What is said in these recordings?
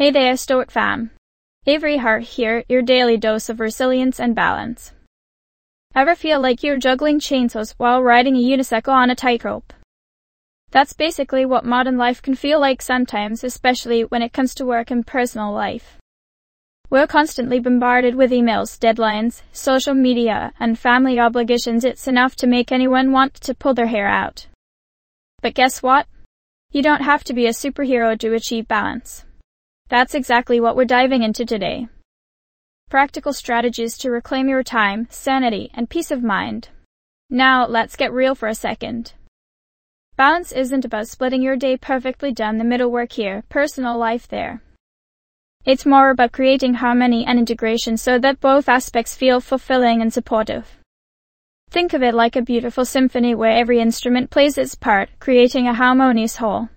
Hey there, Stoic fam. Avery Hart here, your daily dose of resilience and balance. Ever feel like you're juggling chainsaws while riding a unicycle on a tightrope? That's basically what modern life can feel like sometimes, especially when it comes to work and personal life. We're constantly bombarded with emails, deadlines, social media, and family obligations. It's enough to make anyone want to pull their hair out. But guess what? You don't have to be a superhero to achieve balance. That's exactly what we're diving into today. Practical strategies to reclaim your time, sanity, and peace of mind. Now, let's get real for a second. Balance isn't about splitting your day perfectly down the middle, work here, personal life there. It's more about creating harmony and integration so that both aspects feel fulfilling and supportive. Think of it like a beautiful symphony where every instrument plays its part, creating a harmonious whole.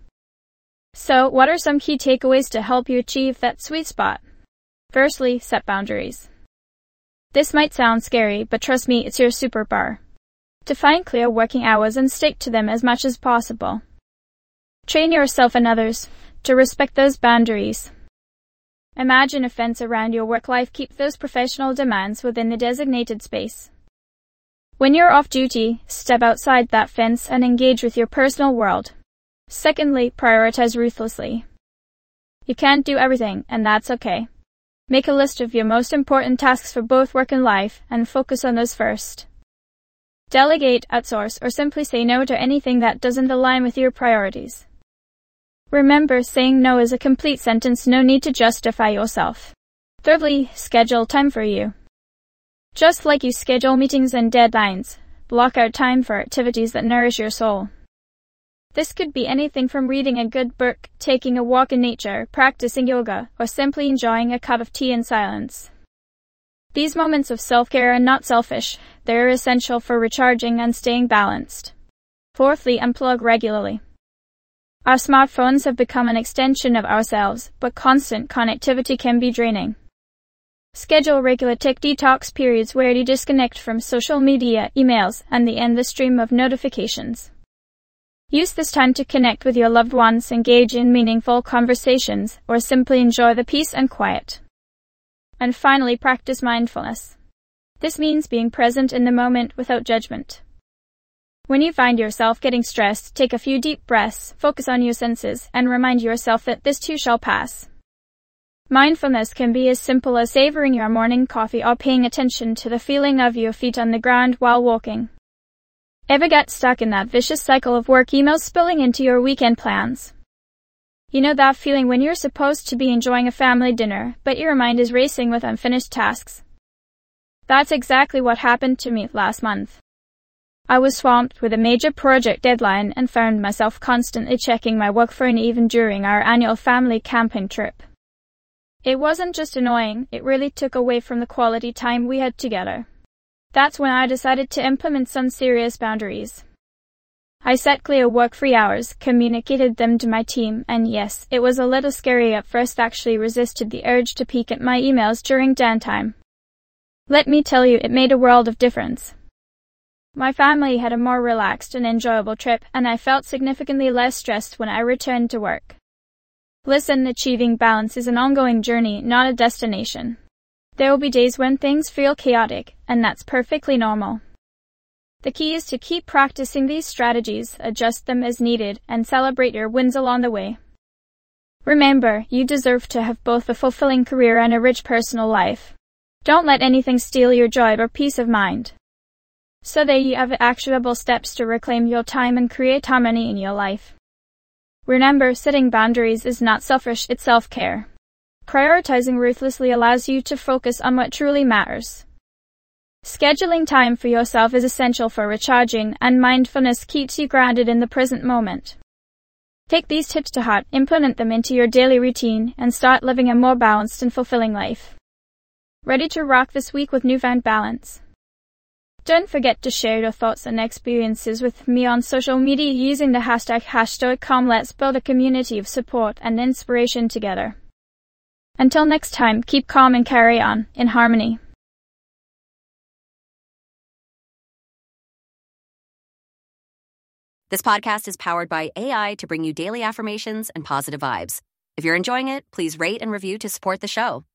So, what are some key takeaways to help you achieve that sweet spot? Firstly, set boundaries. This might sound scary, but trust me, it's your superpower. Define clear working hours and stick to them as much as possible. Train yourself and others to respect those boundaries. Imagine a fence around your work life. Keep those professional demands within the designated space. When you're off duty, step outside that fence and engage with your personal world. Secondly, prioritize ruthlessly. You can't do everything, and that's okay. Make a list of your most important tasks for both work and life, and focus on those first. Delegate, outsource, or simply say no to anything that doesn't align with your priorities. Remember, saying no is a complete sentence, no need to justify yourself. Thirdly, schedule time for you. Just like you schedule meetings and deadlines, block out time for activities that nourish your soul. This could be anything from reading a good book, taking a walk in nature, practicing yoga, or simply enjoying a cup of tea in silence. These moments of self-care are not selfish, they're essential for recharging and staying balanced. Fourthly, unplug regularly. Our smartphones have become an extension of ourselves, but constant connectivity can be draining. Schedule regular tech detox periods where you disconnect from social media, emails, and the endless stream of notifications. Use this time to connect with your loved ones, engage in meaningful conversations, or simply enjoy the peace and quiet. And finally, practice mindfulness. This means being present in the moment without judgment. When you find yourself getting stressed, take a few deep breaths, focus on your senses, and remind yourself that this too shall pass. Mindfulness can be as simple as savoring your morning coffee or paying attention to the feeling of your feet on the ground while walking. Ever get stuck in that vicious cycle of work emails spilling into your weekend plans? You know that feeling when you're supposed to be enjoying a family dinner, but your mind is racing with unfinished tasks? That's exactly what happened to me last month. I was swamped with a major project deadline and found myself constantly checking my work phone even during our annual family camping trip. It wasn't just annoying, it really took away from the quality time we had together. That's when I decided to implement some serious boundaries. I set clear work-free hours, communicated them to my team, and yes, it was a little scary at first. Actually resisted the urge to peek at my emails during downtime. Let me tell you, it made a world of difference. My family had a more relaxed and enjoyable trip, and I felt significantly less stressed when I returned to work. Listen, achieving balance is an ongoing journey, not a destination. There will be days when things feel chaotic, and that's perfectly normal. The key is to keep practicing these strategies, adjust them as needed, and celebrate your wins along the way. Remember, you deserve to have both a fulfilling career and a rich personal life. Don't let anything steal your joy or peace of mind. So there you have actionable steps to reclaim your time and create harmony in your life. Remember, setting boundaries is not selfish, it's self-care. Prioritizing ruthlessly allows you to focus on what truly matters. Scheduling time for yourself is essential for recharging, and mindfulness keeps you grounded in the present moment. Take these tips to heart, implement them into your daily routine, and start living a more balanced and fulfilling life. Ready to rock this week with newfound balance? Don't forget to share your thoughts and experiences with me on social media using the hashtag #StoicCalm. Let's build a community of support and inspiration together. Until next time, keep calm and carry on, in harmony. This podcast is powered by AI to bring you daily affirmations and positive vibes. If you're enjoying it, please rate and review to support the show.